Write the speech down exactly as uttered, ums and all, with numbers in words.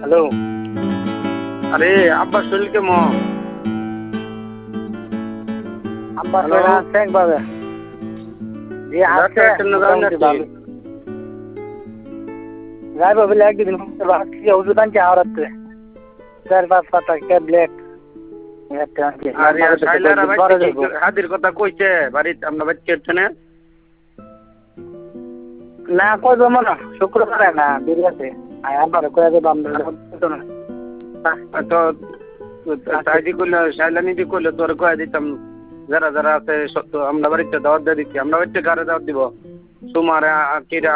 Hello, আরে আব্বার শরীর কেমন? আব্বার হ্যালো? শরীর আছে একভাবে। জি আছে ডাক্তারের জন্য যান মোটামুটি নাকি? ভালো। যাইবো বলে একদিন ভাবছি ওষুধ আনছি আওড়াতে চার পাঁচ পাতা ট্যাবলেট আরে শাইলারা বাইতে কি হাদির কথা কইছে বাড়িতে আমরা বাইতে হচ্ছে না? না কইবো মনে শুক্রবারে না বিরিয়াতে আবার কয়ে দেবো আমরা তো তাইদি কইলে শাইলা নিদি কইলে তোর কয়ে দিতাম যারা যারা আছে সত্য আমরা বাড়িতে দাওয়াত দিয়ে দিচ্ছি আমরা বাড়িতে কারে দাওয়াত দিব তোমার কিরা